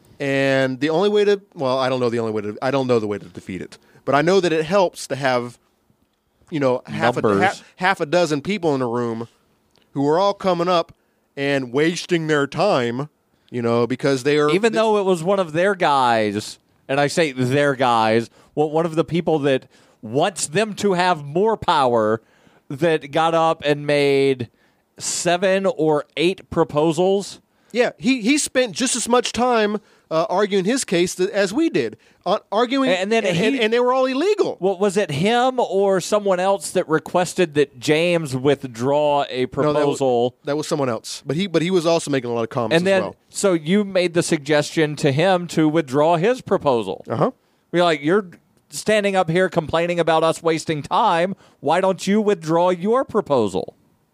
And the only way to, well, I don't know the way to defeat it, but I know that it helps to have, half a dozen people in a room who are all coming up and wasting their time, because they are... Even though it was one of their guys, and I say their guys, one of the people that wants them to have more power, that got up and made 7 or 8 proposals. Yeah, he spent just as much time arguing his case as we did, arguing, and they were all illegal. Well, was it him or someone else that requested that James withdraw a proposal? No, that was someone else, but he was also making a lot of comments and then, as well. So you made the suggestion to him to withdraw his proposal. We're like, you're standing up here complaining about us wasting time. Why don't you withdraw your proposal?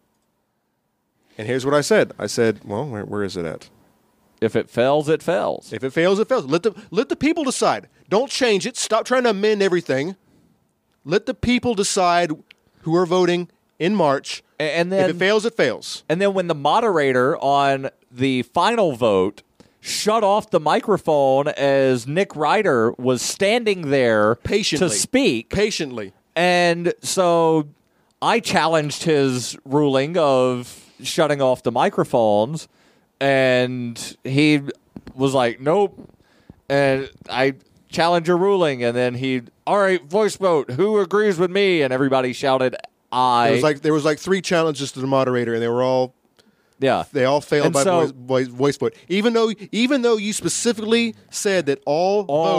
And here's what I said. I said, well, where is it at? If it fails, it fails. If it fails, it fails. Let the people decide. Don't change it. Stop trying to amend everything. Let the people decide who are voting in March. And then, if it fails, it fails. And then when the moderator on the final vote shut off the microphone as Nick Ryder was standing there patiently to speak. Patiently. And so I challenged his ruling of shutting off the microphones, and he was like, nope. And I challenged your ruling, and then all right, voice vote. Who agrees with me? And everybody shouted, aye. There was like 3 challenges to the moderator, and they were all... Yeah, they all failed and by so, voice vote. Even though you specifically said that all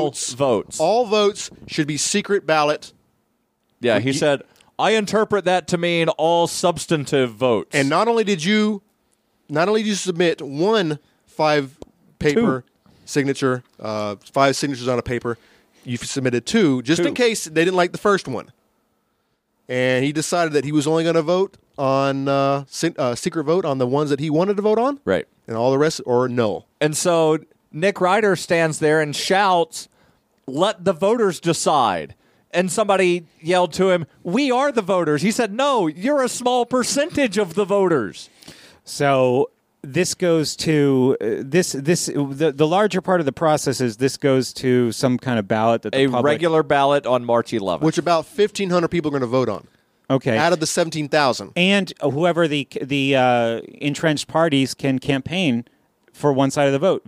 votes should be secret ballot. Yeah, he said, I interpret that to mean all substantive votes. And not only did you submit 1 5-paper signature, 5 signatures on a paper, you submitted 2 just in case they didn't like the first one. And he decided that he was only going to vote on secret vote on the ones that he wanted to vote on. Right. And all the rest or no. And so Nick Ryder stands there and shouts, let the voters decide. And somebody yelled to him, we are the voters. He said, no, you're a small percentage of the voters. So this goes to the larger part of the process is this goes to some kind of ballot that the regular ballot on March 11th, which about 1,500 people are going to vote on. Okay, out of the 17,000, and whoever the entrenched parties can campaign for one side of the vote.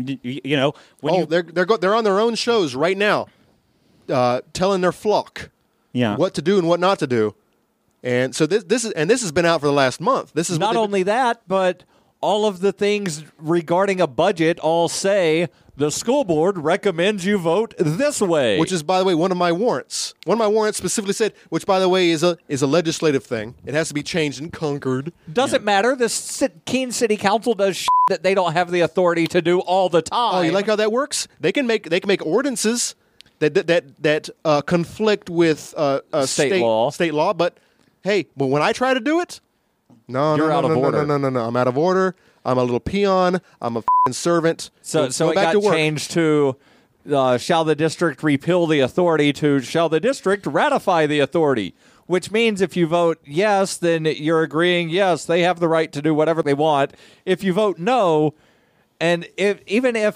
They're on their own shows right now, telling their flock what to do and what not to do. And so this has been out for the last month. This is not only that, but all of the things regarding a budget all say the school board recommends you vote this way. Which is, by the way, one of my warrants. One of my warrants specifically said, which, by the way, is a legislative thing. It has to be changed and conquered. Doesn't matter. The Keene City Council does that they don't have the authority to do all the time. Oh, you like how that works? They can make ordinances that conflict with state law. But hey, when I try to do it, you're out of order. No. I'm out of order. I'm a little peon. I'm a servant. So it got changed to shall the district repeal the authority to shall the district ratify the authority, which means if you vote yes, then you're agreeing, yes, they have the right to do whatever they want. If you vote no, and even if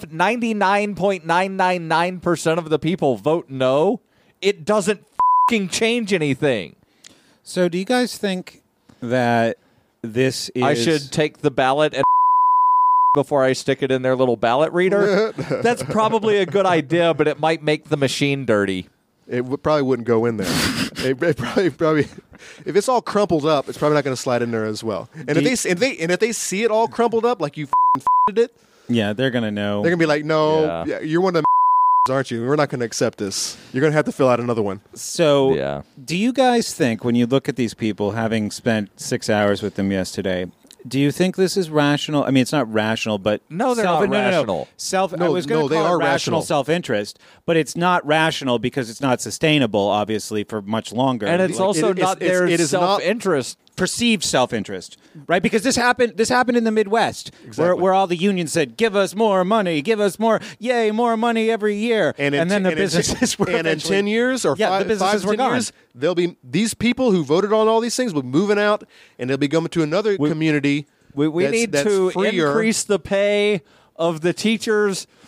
99.999% of the people vote no, it doesn't fucking change anything. So do you guys think that this is... I should take the ballot and before I stick it in their little ballot reader? That's probably a good idea, but it might make the machine dirty. It probably wouldn't go in there. it probably if it's all crumpled up, it's probably not going to slide in there as well. And if they see it all crumpled up like you did it, yeah, they're going to know. They're going to be like, no, you're one of the aren't you? We're not going to accept this. You're going to have to fill out another one. So, do you guys think when you look at these people, having spent 6 hours with them yesterday, do you think this is rational? I mean, it's not rational, but no, they're not rational. I was going to call it rational self-interest, but it's not rational because it's not sustainable, obviously, for much longer. And it's also not their self-interest. Perceived self-interest, right? Because this happened in the Midwest, where all the unions said, "Give us more money, give us more, yay, more money every year," and then the businesses were and in 10 years or the businesses were gone. Years, they'll be these people who voted on all these things will be moving out, and they'll be going to another community. We need to increase the pay of the teachers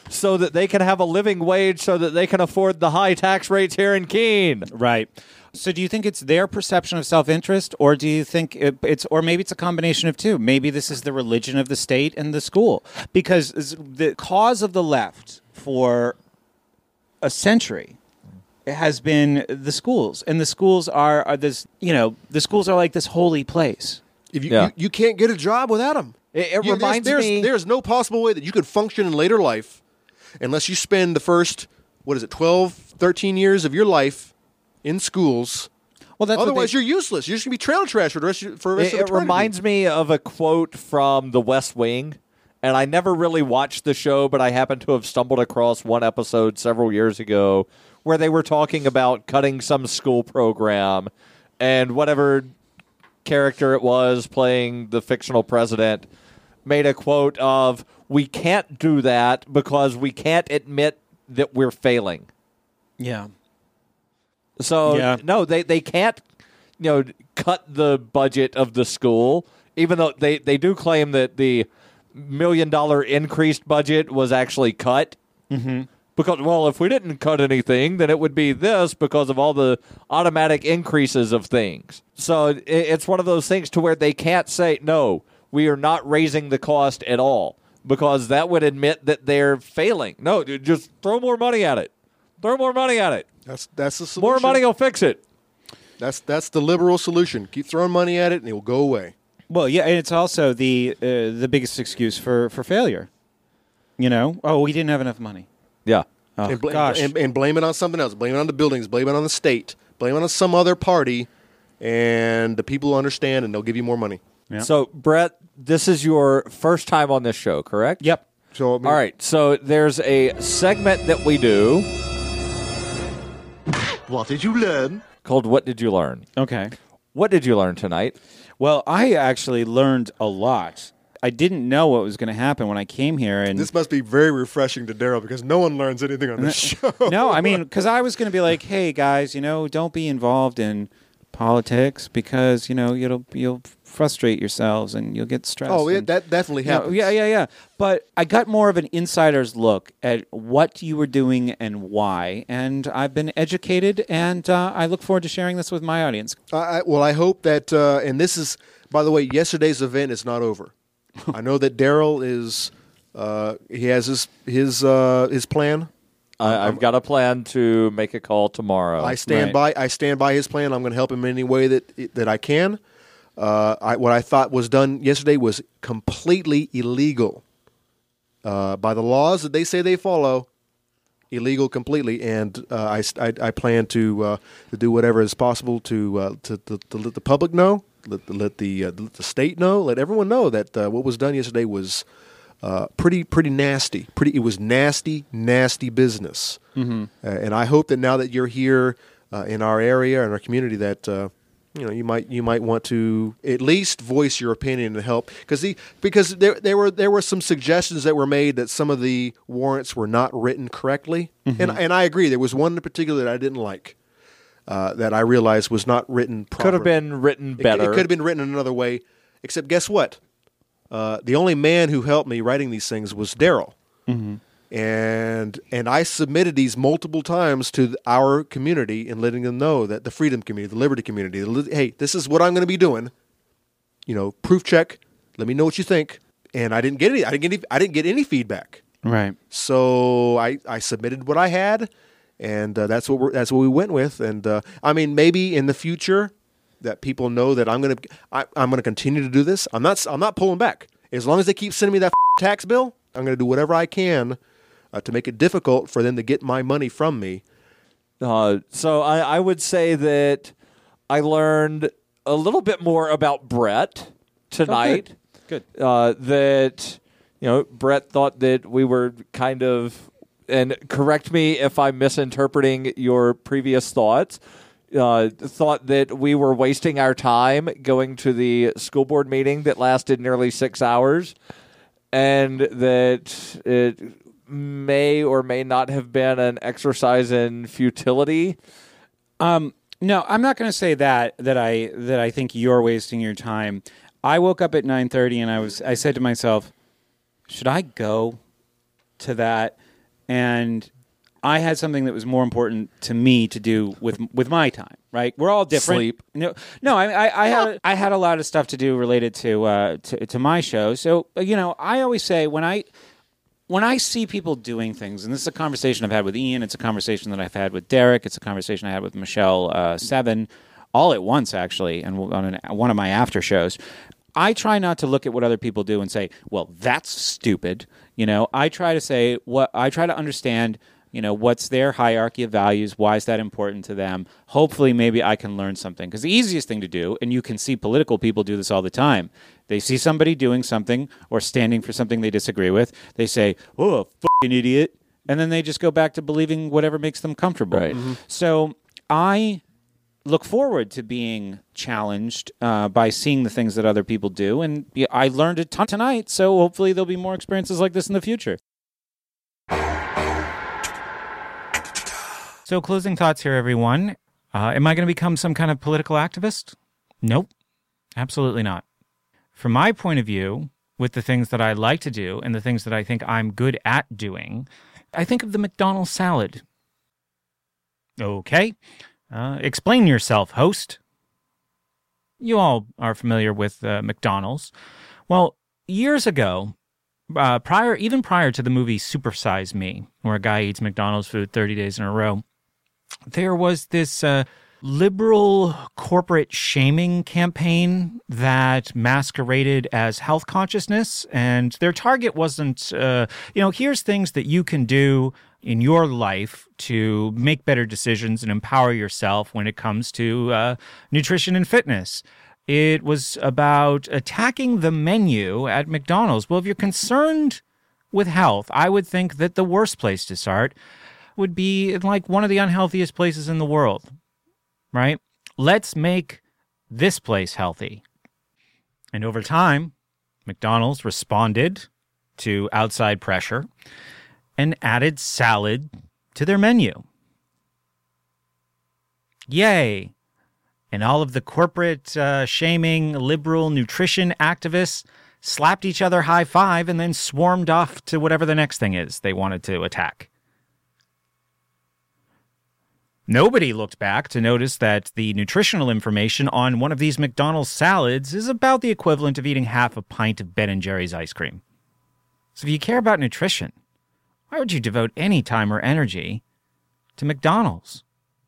so that they can have a living wage so that they can afford the high tax rates here in Keene. Right. So do you think it's their perception of self-interest, or do you think it's, or maybe it's a combination of two? Maybe this is the religion of the state and the school. Because the cause of the left for a century has been the schools. And the schools are this, the schools are like this holy place. If Yeah. you can't get a job without them. It reminds me... There's no possible way that you could function in later life unless you spend the first, 12, 13 years of your life in schools. Well, that's Otherwise, you're useless. You're just going to be trailer trash for the rest of It eternity. reminds me of a quote from The West Wing, and I never really watched the show, but I happened to have stumbled across one episode several years ago where they were talking about cutting some school program, and whatever character it was playing the fictional president made a quote of, "We can't do that because we can't admit that we're failing." Yeah. So, Yeah. no, they can't, cut the budget of the school, even though they do claim that the $1 million increased budget was actually cut. Mm-hmm. Because, well, if we didn't cut anything, then it would be this because of all the automatic increases of things. So it's one of those things to where they can't say, no, we are not raising the cost at all, because that would admit that they're failing. No, dude, just throw more money at it. Throw more money at it. That's the solution. More money will fix it. That's the liberal solution. Keep throwing money at it, and it will go away. Well, yeah, and it's also the biggest excuse for failure. Oh, we didn't have enough money. Yeah. Oh, And, gosh. and blame it on something else. Blame it on the buildings. Blame it on the state. Blame it on some other party, and the people will understand, and they'll give you more money. Yeah. So, Brett, this is your first time on this show, correct? Yep. So, I mean, All right. So there's a segment that we do What did you learn? called What Did You Learn? Okay. What did you learn tonight? Well, I actually learned a lot. I didn't know what was going to happen when I came here, and this must be very refreshing to Daryl because no one learns anything on this show. no, I mean, because I was going to be like, "Hey guys, don't be involved in politics because you'll frustrate yourselves and you'll get stressed." Oh, yeah, and, that definitely happens. yeah. But I got more of an insider's look at what you were doing and why, and I've been educated, and I look forward to sharing this with my audience. Well, I hope that, and this is, by the way, yesterday's event is not over. I know that Daryl is, he has his plan. I've got a plan to make a call tomorrow. I stand by his plan. I'm going to help him in any way that I can. What I thought was done yesterday was completely illegal. By the laws that they say they follow, illegal completely. And I plan to do whatever is possible to let the public know, let the state know, let everyone know that what was done yesterday was pretty nasty. It was nasty business. Mm-hmm. And I hope that now that you're here in our area and our community, that you might want to at least voice your opinion and help, because there were some suggestions that were made that some of the warrants were not written correctly, and I agree. There was one in particular that I didn't like, that I realized was not written properly. Could have been written better. It could have been written in another way. Except, guess what? The only man who helped me writing these things was Daryl. Mm-hmm. And I submitted these multiple times to our community and letting them know that the freedom community, the liberty community, hey, this is what I'm going to be doing. Proof check. Let me know what you think. And I didn't get any. I didn't get any feedback. Right. So I submitted what I had, and that's what we went with. And I mean, maybe in the future that people know that I'm gonna continue to do this. I'm not pulling back. As long as they keep sending me that tax bill, I'm gonna do whatever I can to make it difficult for them to get my money from me. So I would say that I learned a little bit more about Brett tonight. Good. That Brett thought that we were kind of, and correct me if I'm misinterpreting your previous thoughts, thought that we were wasting our time going to the school board meeting that lasted nearly 6 hours, and that it may or may not have been an exercise in futility. No, I'm not going to say that I think you're wasting your time. I woke up at 9:30 and I said to myself, should I go to that? and I had something that was more important to me to do with my time. Right, we're all different. Sleep. No. I had a lot of stuff to do related to my show. So I always say when I see people doing things, and this is a conversation I've had with Ian, it's a conversation that I've had with Derek, it's a conversation I had with Michelle Seven, all at once actually, and on one of my after shows. I try not to look at what other people do and say, well, that's stupid. I try to understand, what's their hierarchy of values, why is that important to them? Hopefully, maybe I can learn something. Because the easiest thing to do, and you can see political people do this all the time, they see somebody doing something or standing for something they disagree with, they say, oh, fucking idiot, and then they just go back to believing whatever makes them comfortable. Right. So I look forward to being challenged by seeing the things that other people do. And I learned a ton tonight, so hopefully there'll be more experiences like this in the future. So closing thoughts here, everyone. Am I going to become some kind of political activist? Nope. Absolutely not. From my point of view, with the things that I like to do and the things that I think I'm good at doing, I think of the McDonald's salad. Okay. Explain yourself, host. You all are familiar with McDonald's. Well, years ago, prior to the movie Super Size Me, where a guy eats McDonald's food 30 days in a row, there was this liberal corporate shaming campaign that masqueraded as health consciousness, and their target wasn't, here's things that you can do in your life to make better decisions and empower yourself when it comes to nutrition and fitness. It was about attacking the menu at McDonald's. Well, if you're concerned with health, I would think that the worst place to start would be in like one of the unhealthiest places in the world, right? Let's make this place healthy. And over time, McDonald's responded to outside pressure and added salad to their menu. Yay! And all of the corporate shaming liberal nutrition activists slapped each other high five and then swarmed off to whatever the next thing is they wanted to attack. Nobody looked back to notice that the nutritional information on one of these McDonald's salads is about the equivalent of eating half a pint of Ben & Jerry's ice cream. So if you care about nutrition, why would you devote any time or energy to McDonald's?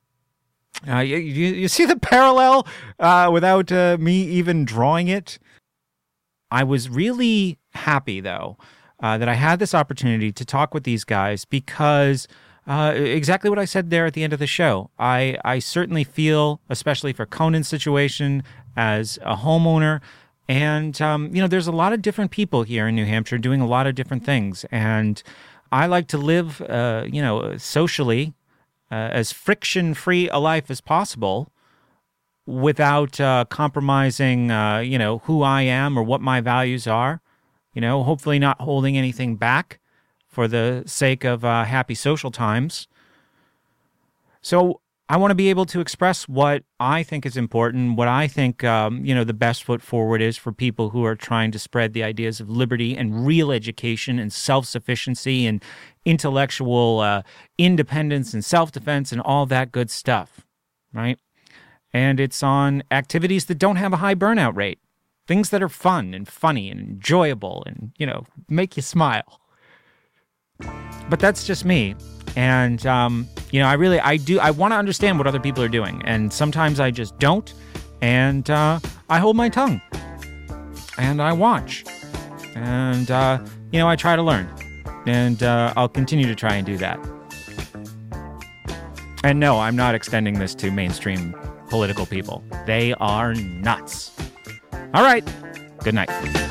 You see the parallel without me even drawing it? I was really happy, though, that I had this opportunity to talk with these guys because exactly what I said there at the end of the show. I certainly feel, especially for Conan's situation as a homeowner, and, there's a lot of different people here in New Hampshire doing a lot of different things. And I like to live, socially, as friction-free a life as possible without compromising, who I am or what my values are. Hopefully not holding anything back for the sake of happy social times. So I want to be able to express what I think is important, what I think, the best foot forward is for people who are trying to spread the ideas of liberty and real education and self-sufficiency and intellectual independence and self-defense and all that good stuff, right? And it's on activities that don't have a high burnout rate, things that are fun and funny and enjoyable and, make you smile. But that's just me. And, I want to understand what other people are doing. And sometimes I just don't. And I hold my tongue. And I watch. And, I try to learn. And I'll continue to try and do that. And no, I'm not extending this to mainstream political people. They are nuts. All right. Good night.